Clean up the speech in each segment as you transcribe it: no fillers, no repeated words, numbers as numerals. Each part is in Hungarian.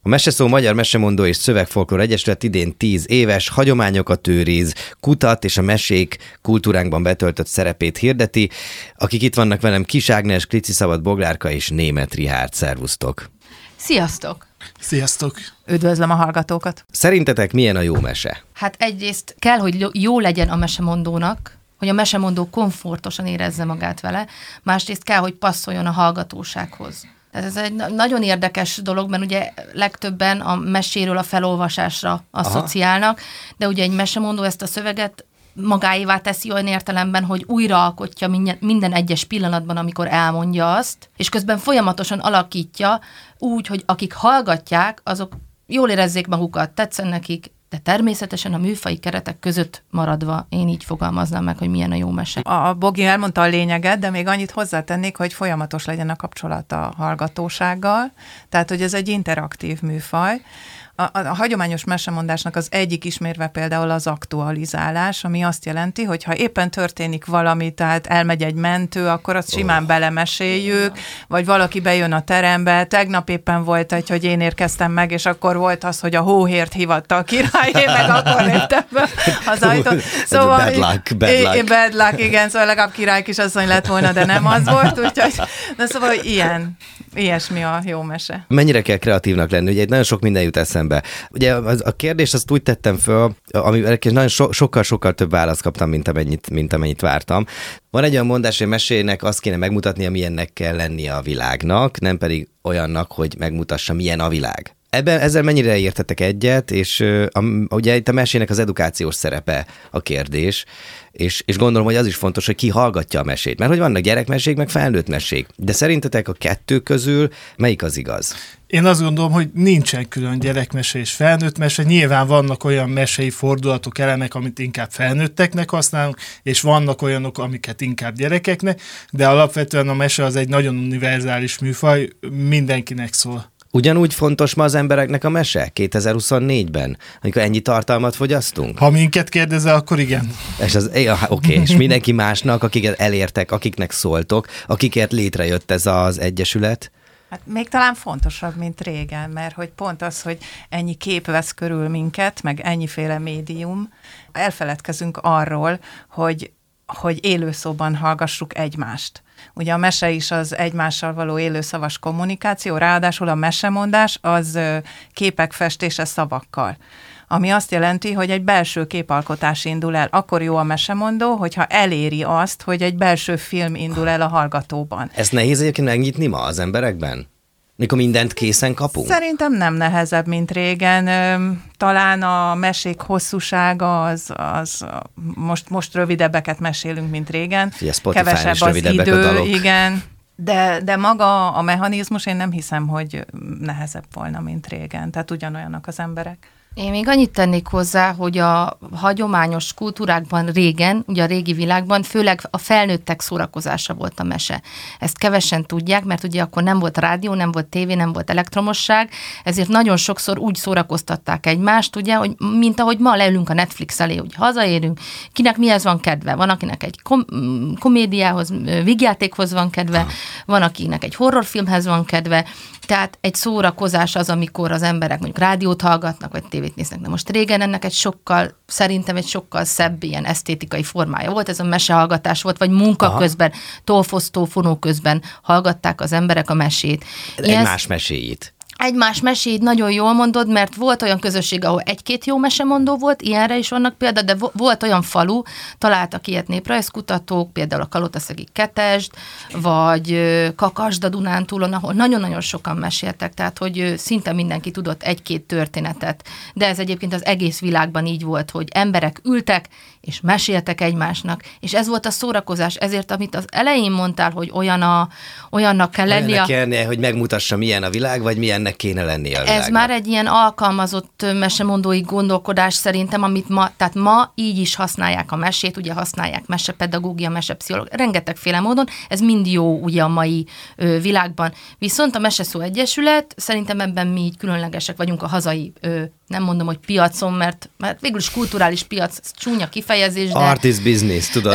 A Meseszó Magyar Mesemondó és Szövegfolklór Egyesület idén 10 éves, hagyományokat őriz, kutat és a mesék kultúránkban betöltött szerepét hirdeti. Akik itt vannak velem, Kis Ágnes, Klici Szabad Boglárka és Németh Richárd. Szervusztok! Sziasztok! Sziasztok! Üdvözlöm a hallgatókat! Szerintetek milyen a jó mese? Hát egyrészt kell, hogy jó legyen a mesemondónak, hogy a mesemondó komfortosan érezze magát vele, másrészt kell, hogy passzoljon a hallgatósághoz. Tehát ez egy nagyon érdekes dolog, mert ugye legtöbben a meséről a felolvasásra asszociálnak, de ugye egy mesemondó ezt a szöveget magáévá teszi olyan értelemben, hogy újraalkotja minden egyes pillanatban, amikor elmondja azt, és közben folyamatosan alakítja úgy, hogy akik hallgatják, azok jól érezzék magukat, tetszen nekik, de természetesen a műfai keretek között maradva én így fogalmaznám meg, hogy milyen a jó mese. A Bogi elmondta a lényeget, de még annyit hozzátennék, hogy folyamatos legyen a kapcsolat a hallgatósággal, tehát hogy ez egy interaktív műfaj. A hagyományos mesemondásnak az egyik ismérve például az aktualizálás, ami azt jelenti, hogy ha éppen történik valami, tehát elmegy egy mentő, akkor azt simán belemeséljük, vagy valaki bejön a terembe, tegnap éppen volt egy, hogy én érkeztem meg, és akkor volt az, hogy a hóhért hívatta a királyé, meg akkor léptem be az ajtón. Szóval, bad luck, igen, szóval legalább király kisasszony lett volna, de nem az volt, úgyhogy, de szóval ilyesmi a jó mese. Mennyire kell kreatívnak lenni? Ugye nagyon sok minden jut eszembe. Ugye a kérdést azt úgy tettem föl, amivel nagyon sokkal több választ kaptam, mint amennyit vártam. Van egy olyan mondás, hogy mesének azt kéne megmutatni, amilyennek kell lennie a világnak, nem pedig olyannak, hogy megmutassa, milyen a világ. Ezzel mennyire értetek egyet, és ugye itt a mesének az edukációs szerepe a kérdés, és gondolom, hogy az is fontos, hogy ki hallgatja a mesét, mert hogy vannak gyerekmesék, meg felnőtt mesék. De szerintetek a kettő közül melyik az igaz? Én azt gondolom, hogy nincsen külön gyerekmese és felnőtt mese. Nyilván vannak olyan mesei fordulatok, elemek, amit inkább felnőtteknek használunk, és vannak olyanok, amiket inkább gyerekeknek, de alapvetően a mese az egy nagyon univerzális műfaj, mindenkinek szól. Ugyanúgy fontos ma az embereknek a mese 2024-ben, amikor ennyi tartalmat fogyasztunk? Ha minket kérdezel, akkor igen. És mindenki másnak, akiket elértek, akiknek szóltok, akikért létrejött ez az egyesület? Hát még talán fontosabb, mint régen, mert hogy pont az, hogy ennyi kép vesz körül minket, meg ennyiféle médium, elfeledkezünk arról, hogy élőszóban hallgassuk egymást. Ugye a mese is az egymással való élőszavas kommunikáció, ráadásul a mesemondás az képek festése szavakkal. Ami azt jelenti, hogy egy belső képalkotás indul el. Akkor jó a mesemondó, hogyha eléri azt, hogy egy belső film indul el a hallgatóban. Ez nehéz egyébként megnyitni ma az emberekben? Mikor mindent készen kapunk? Szerintem nem nehezebb, mint régen. Talán a mesék hosszúsága az most rövidebbeket mesélünk, mint régen. Kevesebb az idő, igen. De maga a mechanizmus, én nem hiszem, hogy nehezebb volna, mint régen. Tehát ugyanolyanak az emberek. Én még annyit tennék hozzá, hogy a hagyományos kultúrákban régen, ugye a régi világban, főleg a felnőttek szórakozása volt a mese. Ezt kevesen tudják, mert ugye akkor nem volt rádió, nem volt tévé, nem volt elektromosság, ezért nagyon sokszor úgy szórakoztatták egymást, ugye, hogy mint ahogy ma leülünk a Netflix elé, hogy hazaérünk, kinek mihez van kedve. Van, akinek egy komédiához, vígjátékhoz van kedve, van, akinek egy horrorfilmhez van kedve, tehát egy szórakozás az, amikor az emberek mondjuk rádiót hallgatnak, vagy tévét néznek. De most régen ennek szerintem egy sokkal szebb ilyen esztétikai formája volt. Ez a mesehallgatás volt, vagy munka közben, tolfosztó, fonó közben hallgatták az emberek a mesét. Egymás meséit. Egymás meséid nagyon jól mondod, mert volt olyan közösség, ahol egy-két jó mesemondó volt, ilyenre is vannak példa, de volt olyan falu, találtak ilyet néprajzkutatók, például a Kalotaszegi Ketesd, vagy Kakasd a Dunántúlon, ahol nagyon-nagyon sokan meséltek, tehát hogy szinte mindenki tudott egy-két történetet. De ez egyébként az egész világban így volt, hogy emberek ültek, és meséltek egymásnak, és ez volt a szórakozás, ezért, amit az elején mondtál, hogy olyannak kell lennie. Olyannak hogy megmutassa, milyen a világ, vagy milyennek kéne lennie a világnak. Ez már egy ilyen alkalmazott mesemondói gondolkodás szerintem, amit ma így is használják a mesét, ugye használják mesepedagógia, mesepszichológia, rengetegféle módon, ez mind jó ugye a mai világban. Viszont a Meseszó Egyesület, szerintem ebben mi így különlegesek vagyunk a hazai nem mondom, hogy piacon, mert végül is kulturális piac, csúnya kifejezés, de... Artist business, tudod?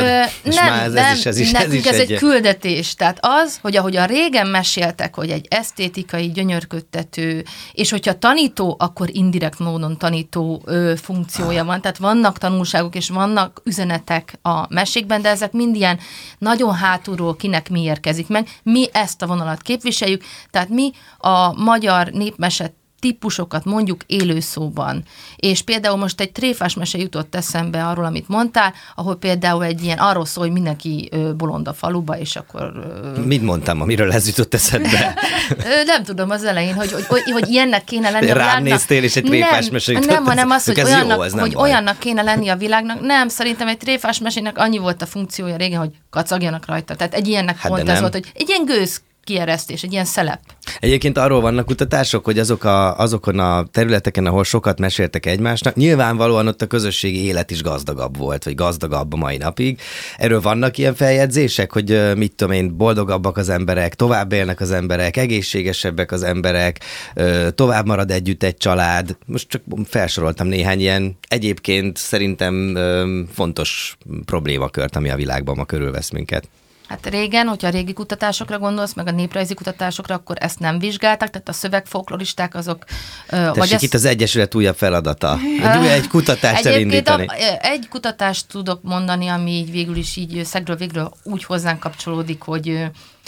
Ez egy küldetés. Tehát az, hogy ahogyan régen meséltek, hogy egy esztétikai gyönyörködtető, és hogyha tanító, akkor indirekt módon tanító funkciója van. Tehát vannak tanulságok, és vannak üzenetek a mesékben, de ezek mind ilyen nagyon hátulról kinek mi érkezik meg. Mi ezt a vonalat képviseljük, tehát mi a magyar népmese típusokat mondjuk élőszóban. És például most egy tréfás mese jutott eszembe arról, amit mondtál, ahol például egy ilyen arról szól, hogy mindenki bolond a faluba, és akkor... Mit mondtam, amiről ez jutott eszedbe? Nem tudom, az elején, hogy ilyennek kéne lenni a világnak. Rám néztél, és egy tréfás mese jutott. Nem, hanem az, hogy olyannak kéne lenni a világnak. Nem, szerintem egy tréfás mesének annyi volt a funkciója régen, hogy kacagjanak rajta. Tehát egy ilyennek pont ez volt, hogy egy ilyen gőz kieresztés, egy ilyen szelep. Egyébként arról vannak kutatások, hogy azokon a területeken, ahol sokat meséltek egymásnak, nyilvánvalóan ott a közösségi élet is gazdagabb volt, vagy gazdagabb a mai napig. Erről vannak ilyen feljegyzések, hogy mit tudom én, boldogabbak az emberek, tovább élnek az emberek, egészségesebbek az emberek, tovább marad együtt egy család. Most csak felsoroltam néhány ilyen egyébként szerintem fontos problémakört, ami a világban ma körülvesz minket. Hát régen, hogyha a régi kutatásokra gondolsz, meg a néprajzi kutatásokra, akkor ezt nem vizsgálták, tehát a szövegfolkloristák azok... Tessék, itt az Egyesület újabb feladata. Egy kutatást elindítani. Egy kutatást tudok mondani, ami így végül is így szegről végről úgy hozzánk kapcsolódik, hogy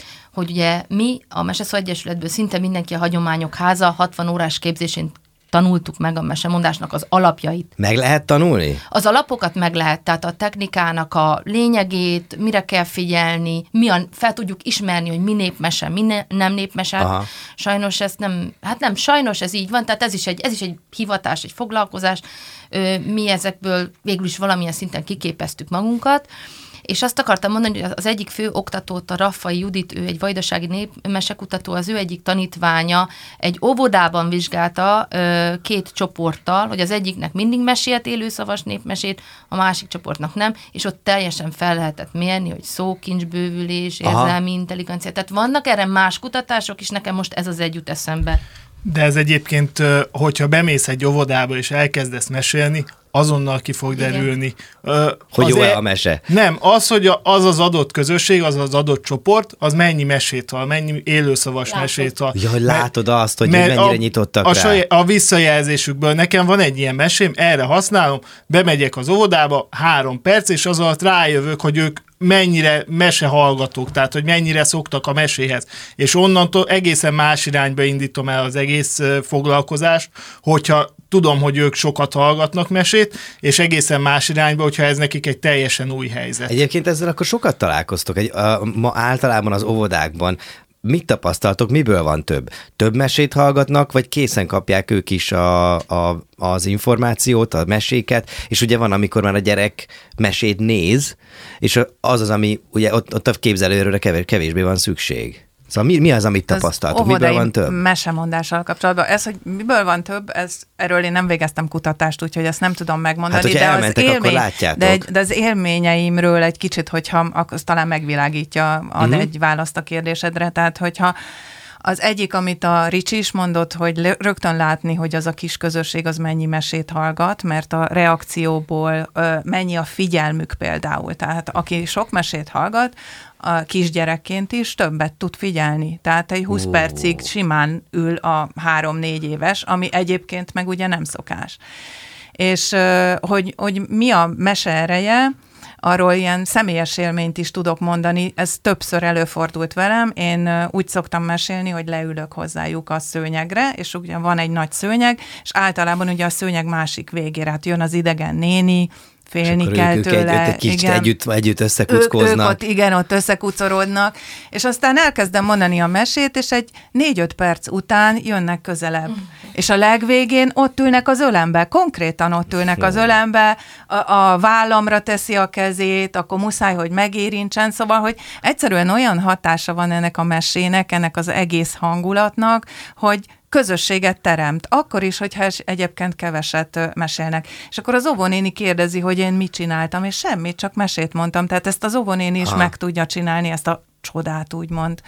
ugye mi a Meseszó Egyesületből szinte mindenki a Hagyományok Háza 60 órás képzésén tanultuk meg a mesemondásnak az alapjait. Meg lehet tanulni? Az alapokat meg lehet, tehát a technikának a lényegét, mire kell figyelni, fel tudjuk ismerni, hogy mi népmese, mi nem népmese. Aha. Sajnos ez sajnos ez így van, tehát ez is egy hivatás, egy foglalkozás. Mi ezekből végül is valamilyen szinten kiképeztük magunkat. És azt akartam mondani, hogy az egyik fő oktatót, a Raffai Judit, ő egy vajdasági népmesekutató, az ő egyik tanítványa egy óvodában vizsgálta 2 csoporttal, hogy az egyiknek mindig mesélt élőszavas népmesét, a másik csoportnak nem, és ott teljesen fel lehetett mérni, hogy szókincsbővülés, érzelmi intelligencia. Tehát vannak erre más kutatások, és nekem most ez az egy jut eszembe. De ez egyébként, hogyha bemész egy óvodába és elkezdesz mesélni, azonnal ki fog derülni. Hogy jó a mese? Nem, hogy az adott közösség, az adott csoport, az mennyi mesét hall, mennyi élőszavas mesét hall. Ja, hogy látod azt, hogy mennyire nyitottak rá. A visszajelzésükből nekem van egy ilyen mesém, erre használom, bemegyek az óvodába, 3 perc, és az alatt rájövök, hogy ők mennyire mesehallgatók, tehát hogy mennyire szoktak a meséhez. És onnantól egészen más irányba indítom el az egész foglalkozást, hogyha tudom, hogy ők sokat hallgatnak mesét, és egészen más irányba, hogyha ez nekik egy teljesen új helyzet. Egyébként ezzel akkor sokat találkoztok. Ma általában az óvodákban mit tapasztaltok, miből van több? Több mesét hallgatnak, vagy készen kapják ők is az információt, a meséket, és ugye van, amikor már a gyerek mesét néz, és az, ami ugye ott a képzelőről kevésbé van szükség. Szóval mi az, amit tapasztaltok? Miből van több? Mesemondással kapcsolatban. Ez, hogy miből van több, erről én nem végeztem kutatást, úgyhogy ezt nem tudom megmondani. Hát, elmentek, akkor látjátok. De az élményeimről egy kicsit, hogyha az talán megvilágítja, ad egy választ a kérdésedre. Tehát, hogyha az egyik, amit a Ricsi is mondott, hogy rögtön látni, hogy az a kis közösség az mennyi mesét hallgat, mert a reakcióból mennyi a figyelmük például. Tehát aki sok mesét hallgat, a kisgyerekként is többet tud figyelni. Tehát egy 20 percig simán ül a 3-4 éves, ami egyébként meg ugye nem szokás. És hogy mi a mese ereje, arról ilyen személyes élményt is tudok mondani, ez többször előfordult velem, én úgy szoktam mesélni, hogy leülök hozzájuk a szőnyegre, és ugye van egy nagy szőnyeg, és általában ugye a szőnyeg másik végére, hát jön az idegen néni, félni kell tőle. Egy kicsit együtt összekuckoznak. Ők ott összekucorodnak, és aztán elkezdem mondani a mesét, és egy 4-5 perc után jönnek közelebb. És a legvégén ott ülnek az ölembe, konkrétan ott ülnek az ölembe, a vállamra teszi a kezét, akkor muszáj, hogy megérintsen, szóval, hogy egyszerűen olyan hatása van ennek a mesének, ennek az egész hangulatnak, hogy közösséget teremt, akkor is, hogyha egyébként keveset mesélnek. És akkor az óvónéni kérdezi, hogy én mit csináltam, és semmit, csak mesét mondtam. Tehát ezt az óvónéni is meg tudja csinálni, ezt a csodát, úgymond.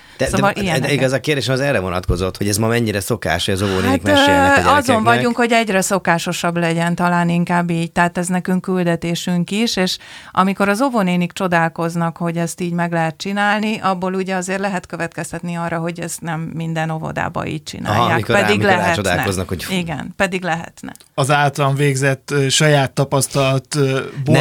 De igaz, a kérdés az erre vonatkozott, hogy ez ma mennyire szokás, hogy az óvónénik mesélnek a gyerekeknek. Azon vagyunk, hogy egyre szokásosabb legyen, talán inkább így, tehát ez nekünk küldetésünk is, és amikor az óvónénik csodálkoznak, hogy ezt így meg lehet csinálni, abból ugye azért lehet következtetni arra, hogy ezt nem minden óvodában így csinálják. Pedig lehetne. Hogy... Igen, pedig lehetne. Az általam végzett saját tapasztalatból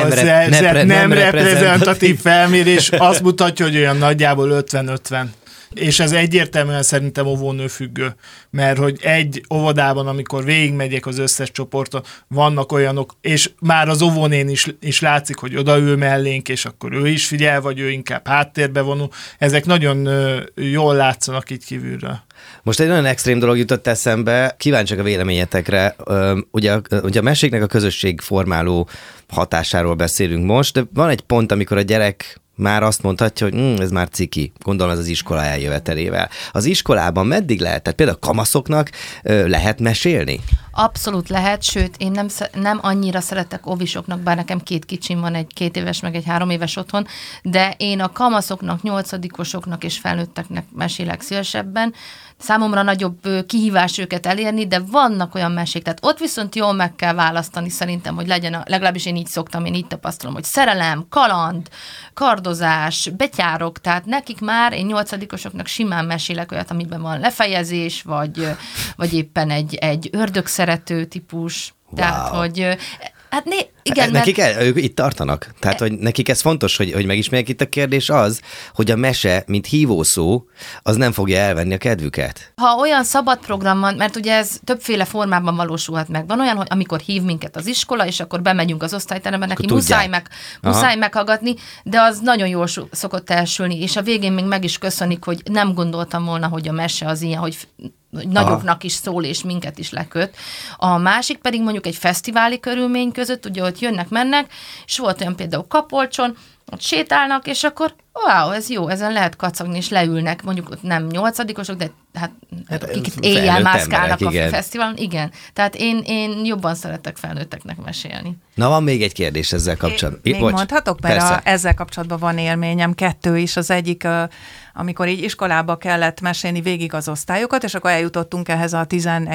nem reprezentatív felmérés azt mutatja, hogy olyan nagyjából 50-50. És ez egyértelműen szerintem óvónő függő, mert hogy egy óvodában, amikor végigmegyek az összes csoporton, vannak olyanok, és már az óvónén is látszik, hogy odaül mellénk, és akkor ő is figyel, vagy ő inkább háttérbe vonul. Ezek nagyon jól látszanak így kívülről. Most egy nagyon extrém dolog jutott eszembe, kíváncsiak a véleményetekre. Ugye a meséknek a közösségformáló hatásáról beszélünk most, de van egy pont, amikor a gyerek már azt mondhatja, hogy ez már ciki, gondolom ez az iskola eljövetelével. Az iskolában meddig lehet? Tehát például kamaszoknak lehet mesélni? Abszolút lehet, sőt, én nem annyira szeretek óvisoknak, bár nekem 2 kicsim van, egy 2 éves, meg egy 3 éves otthon, de én a kamaszoknak, 8-osoknak és felnőtteknek mesélek szívesebben. Számomra nagyobb kihívás őket elérni, de vannak olyan mesék, tehát ott viszont jól meg kell választani szerintem, hogy legyen, legalábbis én így szoktam, én így tapasztalom, hogy szerelem, kaland, kardozás, betyárok, tehát nekik már, én 8-osoknak simán mesélek olyat, amiben van lefejezés, vagy éppen egy ördögszerető típus, wow. Tehát, hogy igen, nekik ők itt tartanak. Tehát, hogy nekik ez fontos, hogy megismerjék. Itt a kérdés az, hogy a mese, mint hívószó, az nem fogja elvenni a kedvüket. Ha olyan szabad program van, mert ugye ez többféle formában valósulhat meg. Van olyan, hogy amikor hív minket az iskola, és akkor bemegyünk az osztályterembe, neki muszáj meghallgatni, de az nagyon jól szokott elsülni, és a végén még meg is köszönik, hogy nem gondoltam volna, hogy a mese az ilyen, hogy nagyoknak is szól, és minket is leköt. A másik pedig mondjuk egy fesztiváli körülmény között, ugye ott jönnek-mennek, és volt olyan például Kapolcson, ott sétálnak, és akkor wow, ez jó, ezen lehet kacagni, és leülnek, mondjuk ott nem 8-osok, de hát akik éjjel mászkálnak a fesztiválon, igen. Tehát én jobban szeretek felnőtteknek mesélni. Na, van még egy kérdés ezzel kapcsolatban. Még mondhatok, mert ezzel kapcsolatban van élményem, 2 is, az egyik, amikor így iskolába kellett mesélni végig az osztályokat, és akkor eljutottunk ehhez a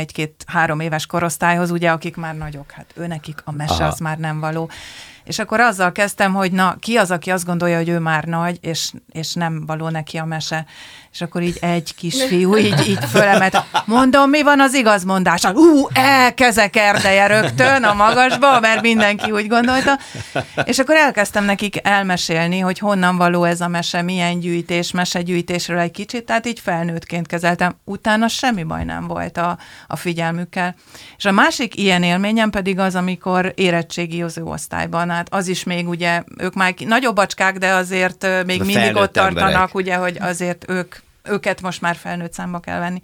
11-2-3 éves korosztályhoz, ugye, akik már nagyok, hát őnekik a mese az már nem való. És akkor azzal kezdtem, hogy na, ki az, aki azt gondolja, hogy ő már nagy, és nem való neki a mese. És akkor így egy kisfiú így fölemelt. Mondom, mi van az igazmondással? Kezek erdeje rögtön a magasba, mert mindenki úgy gondolta. És akkor elkezdtem nekik elmesélni, hogy honnan való ez a mese, milyen gyűjtés, mesegyűjtésről egy kicsit, tehát így felnőttként kezeltem. Utána semmi baj nem volt a figyelmükkel. És a másik ilyen élményem pedig az, amikor érettségiző osztályban, hát az is még ugye, ők már nagyobb bacskák, de azért még mindig ott tartanak, emberek. Ugye, hogy azért őket most már felnőtt számba kell venni.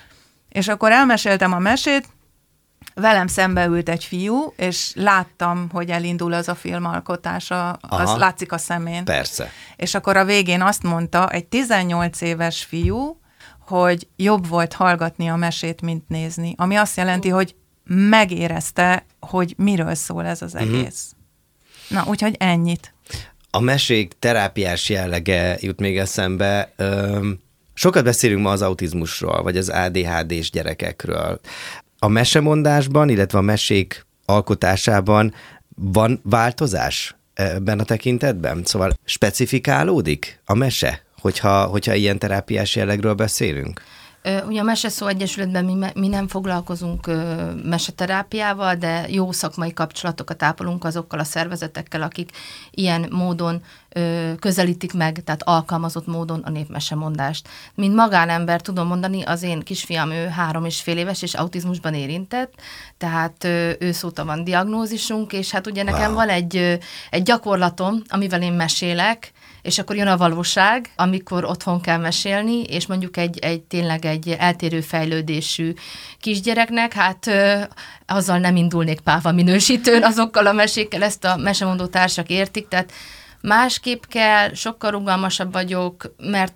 És akkor elmeséltem a mesét, velem szembe ült egy fiú, és láttam, hogy elindul az a filmalkotása, az látszik a szemén. Persze. És akkor a végén azt mondta egy 18 éves fiú, hogy jobb volt hallgatni a mesét, mint nézni. Ami azt jelenti, hogy megérezte, hogy miről szól ez az egész. Na, úgyhogy ennyit. A mesék terápiás jellege jut még eszembe. Sokat beszélünk ma az autizmusról, vagy az ADHD-s gyerekekről. A mesemondásban, illetve a mesék alkotásában van változás ebben a tekintetben? Szóval specifikálódik a mese, hogyha ilyen terápiás jellegről beszélünk? Ugye a Meseszó Egyesületben mi nem foglalkozunk meseterápiával, de jó szakmai kapcsolatokat ápolunk azokkal a szervezetekkel, akik ilyen módon közelítik meg, tehát alkalmazott módon a népmesemondást. Mint magánember tudom mondani, az én kisfiam, ő 3,5 éves, és autizmusban érintett, tehát őszóta van diagnózisunk, és hát ugye nekem van egy gyakorlatom, amivel én mesélek, és akkor jön a valóság, amikor otthon kell mesélni, és mondjuk tényleg egy eltérő fejlődésű kisgyereknek, hát azzal nem indulnék páva minősítőn, azokkal a mesékkel, ezt a mesemondó társak értik, tehát Másképp kell, sokkal rugalmasabb vagyok,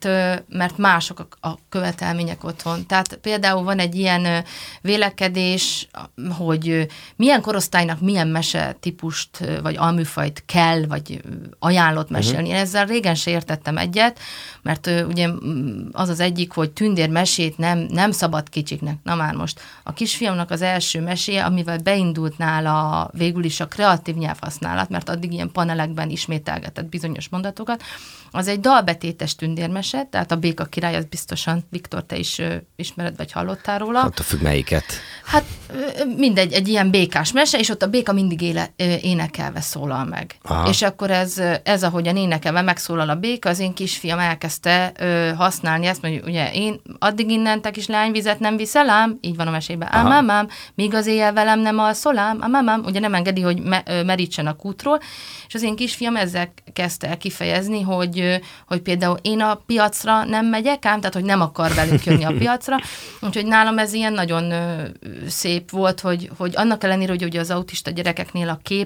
mert mások a követelmények otthon. Tehát például van egy ilyen vélekedés, hogy milyen korosztálynak milyen mese típust, vagy alműfajt kell, vagy ajánlott mesélni. Én ezzel régen se értettem egyet, mert ugye az egyik, hogy tündérmesét nem szabad kicsiknek. Na már most a kisfiamnak az első meséje, amivel beindult nála végül is a kreatív nyelvhasználat, mert addig ilyen panelekben ismételgetett bizonyos mondatokat, az egy dalbetétes tündérmese, tehát a Béka király, az biztosan, Viktor, te is ismered, vagy hallottál róla. Hát a függ melyiket. Hát mindegy, egy ilyen békás mese, és ott a béka mindig énekelve szólal meg. Aha. És akkor ez ahogyan énekelve megszólal a béka, az én kisfiam elkezdte használni ezt, hogy ugye én addig innente kislányvizet nem viszel ám, így van a mesében, ám, míg az éjjel velem nem alszol ám, ugye nem engedi, hogy merítsen a kútról, és az én kisfiam ezzel kezdte el kifejezni, hogy például én a piacra nem megyek ám, tehát hogy nem akar velünk jönni a piacra, úgyhogy nálam ez ilyen nagyon szép volt, hogy annak ellenére, hogy ugye az autista gyerekeknél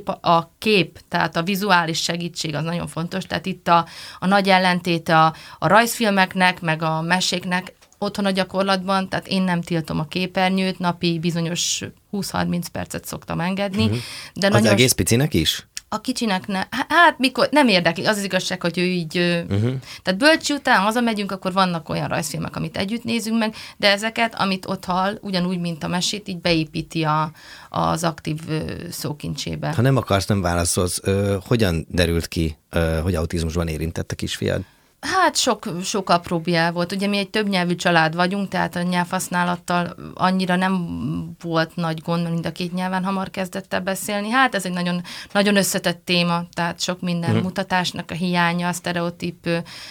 a kép, tehát a vizuális segítség az nagyon fontos, tehát itt a nagy ellentét a rajzfilmeknek, meg a meséknek otthon a gyakorlatban, tehát én nem tiltom a képernyőt, napi bizonyos 20-30 percet szoktam engedni. De az egész picinek is? A kicsinek hát mikor, nem érdekli, az igazság, hogy ő így, tehát bölcsi után hazamegyünk, akkor vannak olyan rajzfilmek, amit együtt nézünk meg, de ezeket, amit ott hall, ugyanúgy, mint a mesét, így beépíti az aktív szókincsébe. Ha nem akarsz, nem válaszolsz, hogyan derült ki, hogy autizmusban érintett a kisfiad? Hát sok apróbb jel volt. Ugye mi egy többnyelvű család vagyunk, tehát a nyelvhasználattal annyira nem volt nagy gond, mind a két nyelven hamar kezdett el beszélni. Hát ez egy nagyon, nagyon összetett téma, tehát sok minden mutatásnak a hiánya, sztereotíp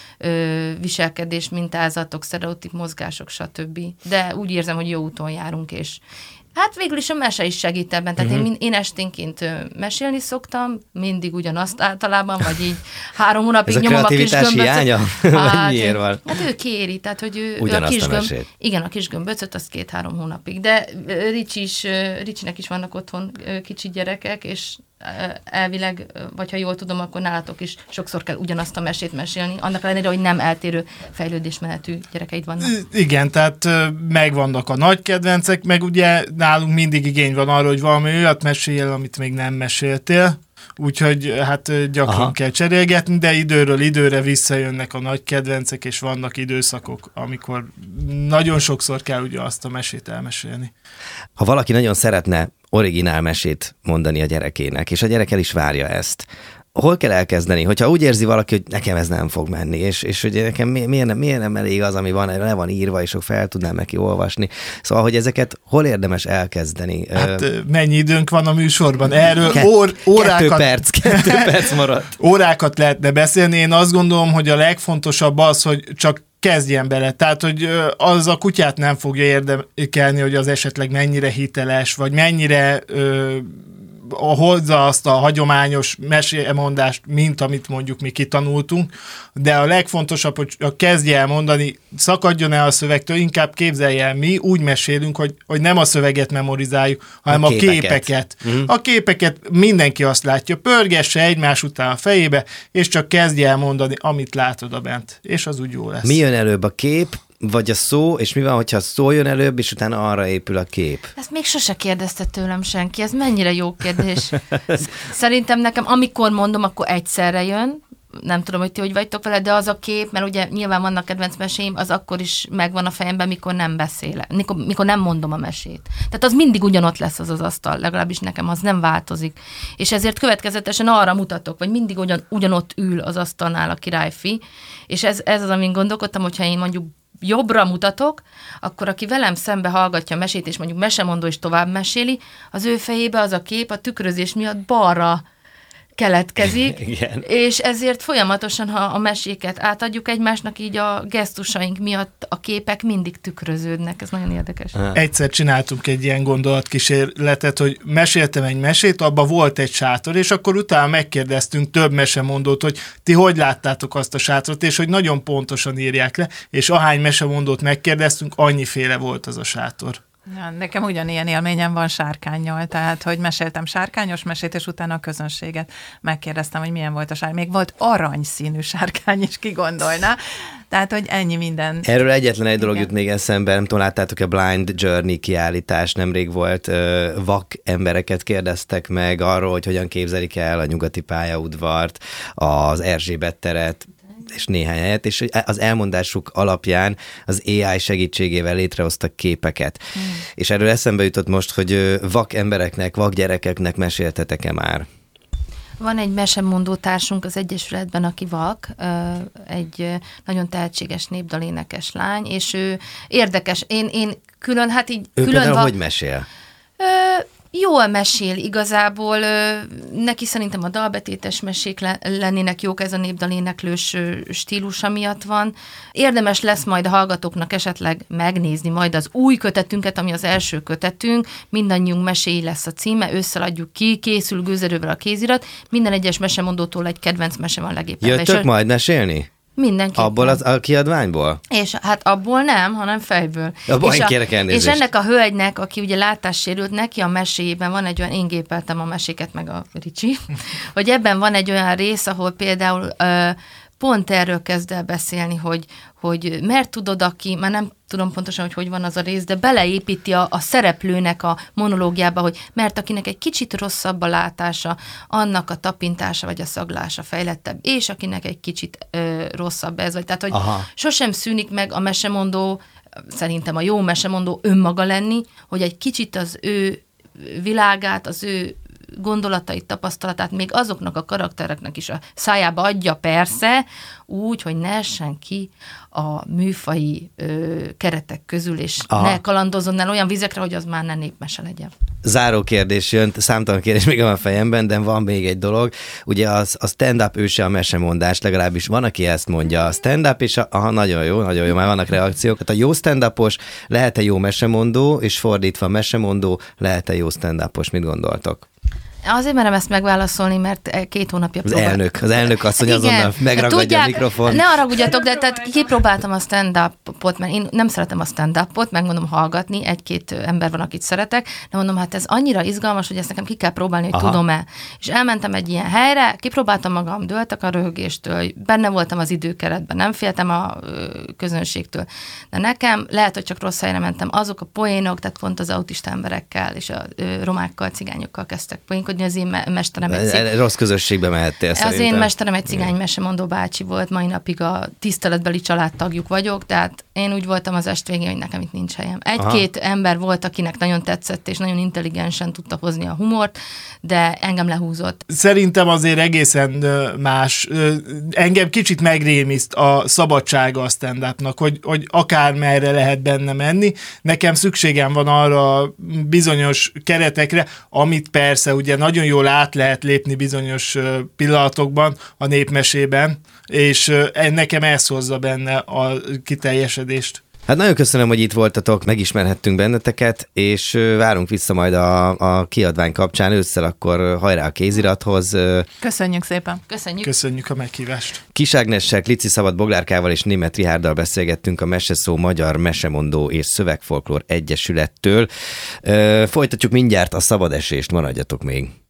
viselkedés, mintázatok, sztereotíp mozgások, stb. De úgy érzem, hogy jó úton járunk, és hát végül is a mese is segít ebben. Tehát én esténként mesélni szoktam, mindig ugyanazt általában, vagy így 3 hónapig nyomom a kisgömböcöt. Ez a kreativitás hiánya? Vagy miért van? Hát ő kéri, tehát hogy ő a kisgömb. Igen, a kisgömböcöt, az 2-3 hónapig. De Ricsinek is vannak otthon kicsi gyerekek, és elvileg, vagy ha jól tudom, akkor nálatok is sokszor kell ugyanazt a mesét mesélni, annak ellenére, hogy nem eltérő fejlődésmenetű gyerekeid vannak. Igen, tehát megvannak a nagy kedvencek, meg ugye nálunk mindig igény van arra, hogy valami olyat mesél, amit még nem meséltél, úgyhogy hát gyakran kell cserélgetni, de időről időre visszajönnek a nagy kedvencek, és vannak időszakok, amikor nagyon sokszor kell ugye azt a mesét elmesélni. Ha valaki nagyon szeretne originál mesét mondani a gyerekének, és a gyerek el is várja ezt, hol kell elkezdeni? Hogyha úgy érzi valaki, hogy nekem ez nem fog menni, és hogy nekem miért nem elég az, ami van, le van írva, és fel tudnám neki olvasni. Szóval, hogy ezeket hol érdemes elkezdeni? Hát mennyi időnk van a műsorban? Erről órákat... 2 perc maradt. Órákat lehetne beszélni. Én azt gondolom, hogy a legfontosabb az, hogy csak kezdjen bele. Tehát, hogy az a kutyát nem fogja érdekelni, hogy az esetleg mennyire hiteles, vagy mennyire hozza azt a hagyományos mesémondást, mint amit mondjuk mi kitanultunk, de a legfontosabb, hogy kezdje el mondani, szakadjon el a szövegtől, inkább képzelje el, mi úgy mesélünk, hogy nem a szöveget memorizáljuk, hanem a képeket. A képeket mindenki azt látja, pörgesse egymás után a fejébe, és csak kezdje el mondani, amit látod a bent, és az úgy jó lesz. Mi jön előbb, a kép, vagy a szó, és mi van, hogyha a szó jön előbb, és utána arra épül a kép? Ezt még sose kérdezte tőlem senki, ez mennyire jó kérdés. Szerintem nekem, amikor mondom, akkor egyszerre jön, nem tudom, hogy ti hogy vagytok vele, de az a kép, mert ugye nyilván vannak kedvenc meséim, az akkor is megvan a fejemben, mikor nem beszélek, mikor nem mondom a mesét. Tehát az mindig ugyanott lesz az asztal, legalábbis nekem az nem változik. És ezért következetesen arra mutatok, vagy mindig ugyanott ül az asztalnál a királyfi, és ez az, amin gondolkodtam, hogyha én mondjuk jobbra mutatok, akkor aki velem szembe hallgatja a mesét, és mondjuk mesemondó is tovább meséli, az ő fejébe az a kép a tükrözés miatt balra keletkezik, és ezért folyamatosan, ha a meséket átadjuk egymásnak, így a gesztusaink miatt a képek mindig tükröződnek. Ez nagyon érdekes. Egyszer csináltunk egy ilyen gondolatkísérletet, hogy meséltem egy mesét, abban volt egy sátor, és akkor utána megkérdeztünk több mesemondót, hogy ti hogy láttátok azt a sátrot, és hogy nagyon pontosan írják le, és ahány mesemondót megkérdeztünk, annyiféle volt az a sátor. Ja, nekem ugyanilyen élményem van sárkánnyal, tehát, hogy meséltem sárkányos mesét, és utána a közönséget megkérdeztem, hogy milyen volt a sárkány. Még volt aranyszínű sárkány is, ki gondolná. Tehát, hogy ennyi minden. Erről egyetlen egy dolog jut még eszembe, nem tudom, láttátok a Blind Journey kiállítás, nemrég volt, vak embereket kérdeztek meg arról, hogy hogyan képzelik el a nyugati pályaudvart, az Erzsébet teret, és néhány helyet, és az elmondásuk alapján az AI segítségével létrehoztak képeket. És erről eszembe jutott most, hogy vak embereknek, vak gyerekeknek meséltetek-e már? Van egy mesemondó társunk az Egyesületben, aki vak, egy nagyon tehetséges népdalénekes lány, és ő érdekes. Én külön, hát így... Ő külön például hogy mesél? Jól mesél igazából, neki szerintem a dalbetétes mesék lennének jók, ez a népdaléneklős stílusa miatt van. Érdemes lesz majd a hallgatóknak esetleg megnézni majd az új kötetünket, ami az első kötetünk, mindannyiunk meséi lesz a címe, ősszel adjuk ki, készül gőzerővel a kézirat, minden egyes mesemondótól egy kedvenc mese van legéppen. Jöttök majd mesélni? Mindenképpen. Abból a kiadványból? És hát abból nem, hanem fejből. És ennek a hölgynek, aki ugye látássérült, neki a meséjében van egy olyan, én gépeltem a meséket, meg a Ricsi, hogy ebben van egy olyan rész, ahol például pont erről kezd el beszélni, hogy mert tudod, aki, már nem tudom pontosan, hogy van az a rész, de beleépíti a szereplőnek a monológiába, hogy mert akinek egy kicsit rosszabb a látása, annak a tapintása vagy a szaglása fejlettebb, és akinek egy kicsit rosszabb ez vagy. Tehát, hogy sosem szűnik meg a mesemondó, szerintem a jó mesemondó önmaga lenni, hogy egy kicsit az ő világát, az ő gondolatait, tapasztalatát még azoknak a karaktereknek is a szájába adja persze, úgy, hogy ne essen ki a műfai keretek közül, és ne kalandozzon el olyan vizekre, hogy az már ne népmese legyen. Záró kérdés jön, számtalan kérdés még van a fejemben, de van még egy dolog. Ugye a stand-up őse a mesemondás, legalábbis van, aki ezt mondja. A stand-up, és nagyon jó, már vannak reakciók. Hát a jó stand-upos lehet-e jó mesemondó, és fordítva mesemondó lehet-e jó stand-upos, mit gondoltok? Azért merem ezt megválaszolni, mert 2 hónapja próbáltam. Az elnök asszony azonnal megragadja a mikrofon. Ne haragudjatok, de tehát kipróbáltam a stand-upot, mert én nem szeretem a stand-upot, megmondom hallgatni, 1-2 ember van, akit szeretek, de mondom, hát ez annyira izgalmas, hogy ezt nekem ki kell próbálni, hogy tudom-e. És elmentem egy ilyen helyre, kipróbáltam magam, dőltek a röhögéstől, benne voltam az időkeretben, nem féltem a közönségtől. De nekem lehet, hogy csak rossz helyre mentem, azok a poénok, tehát pont az autista emberekkel és a romákkal, cigányokkal kezdtek poénkodni. Az én mesterem rossz közösségbe mehettél szerintem. Az én mesterem egy cigány mesemondó bácsi volt, mai napig a tiszteletbeli családtagjuk vagyok, tehát én úgy voltam az est végén, hogy nekem itt nincs helyem. 1-2 ember volt, akinek nagyon tetszett, és nagyon intelligensen tudta hozni a humort, de engem lehúzott. Szerintem azért egészen más. Engem kicsit megrémiszt a szabadsága a stand-upnak, hogy akármerre lehet benne menni. Nekem szükségem van arra bizonyos keretekre, amit persze ugye nagyon jól át lehet lépni bizonyos pillanatokban a népmesében, és nekem ez hozza benne a kiteljesedést. Hát nagyon köszönöm, hogy itt voltatok, megismerhettünk benneteket, és várunk vissza majd a kiadvány kapcsán ősszel, akkor hajrá a kézirathoz. Köszönjük szépen. Köszönjük a meghívást. Kis Ágnessel, Klici Szabad Boglárkával és Németh Richárddal beszélgettünk a Meseszó Magyar Mesemondó és Szövegfolklór Egyesülettől. Folytatjuk mindjárt a szabad esést, maradjatok még.